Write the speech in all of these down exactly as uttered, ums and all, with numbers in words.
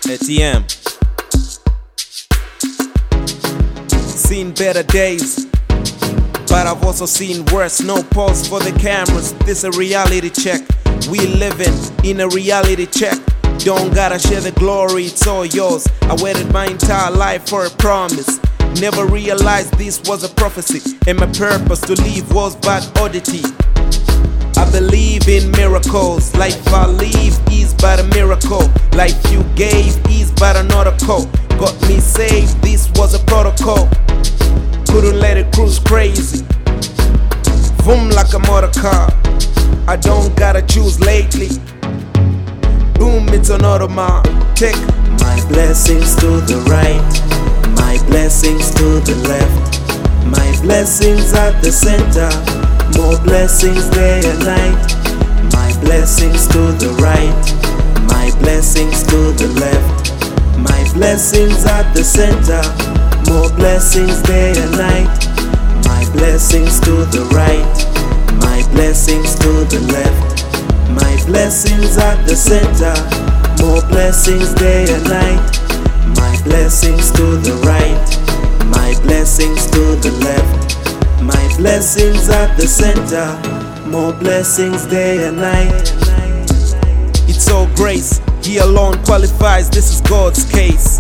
A T M. Seen better days, but I've also seen worse. No pause for the cameras, this a reality check. We living in a reality check. Don't gotta share the glory, it's all yours. I waited my entire life for a promise. Never realized this was a prophecy, and my purpose to live was but oddity. I believe in miracles. Life I live is but a miracle. Life you gave is but another call. Got me saved, this was a protocol. Couldn't let it cruise crazy. Vroom like a motor car. I don't gotta choose lately. Boom, it's an automatic. My blessings to the right, my blessings to the left, my blessings at the center, more blessings day and night. My blessings to the right, my blessings to the left, my blessings at the center, more blessings day and night. My blessings to the right, my blessings to the left, my blessings at the center, more blessings day and night. My blessings to the right, my blessings to the left, my blessings at the center, more blessings day and night. It's all grace, He alone qualifies, this is God's case.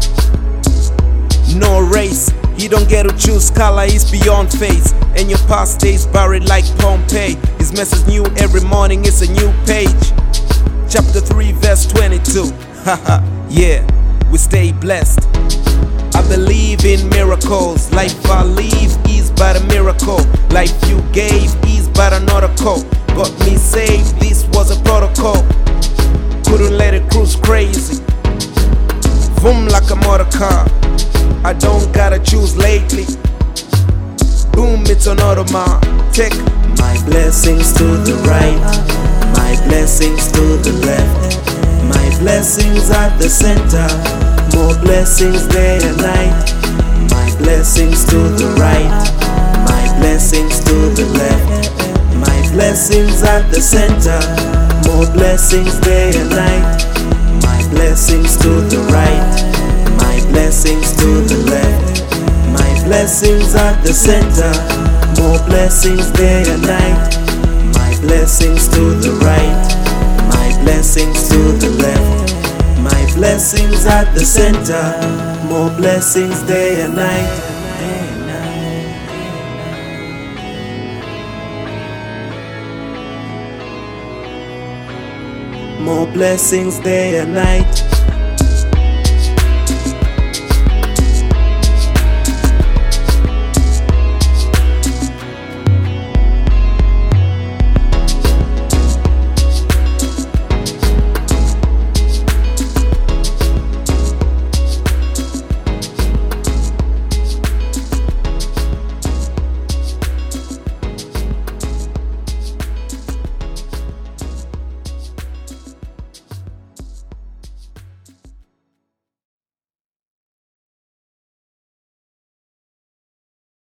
No race, He don't get to choose color, He's beyond face. And your past days buried like Pompeii. His message new every morning, it's a new page. Chapter three verse twenty-two. Haha, yeah, we stay blessed. I believe in miracles. Life I live is but a miracle. Life you gave is but another call. Got me saved, this was a protocol. Couldn't let it cruise crazy. Vroom like a motor car. I don't gotta choose lately. Boom, it's an automatic. My blessings to the right, my blessings to the left, my blessings at the center, more blessings day and night. My blessings to the right, my blessings to the left, my blessings at the center, more blessings day and night. My blessings to the right, my blessings to the left, my blessings at the center, more blessings day and night. My blessings to the right, my blessings to the left, my blessings at the center, more blessings day and night. More blessings day and night.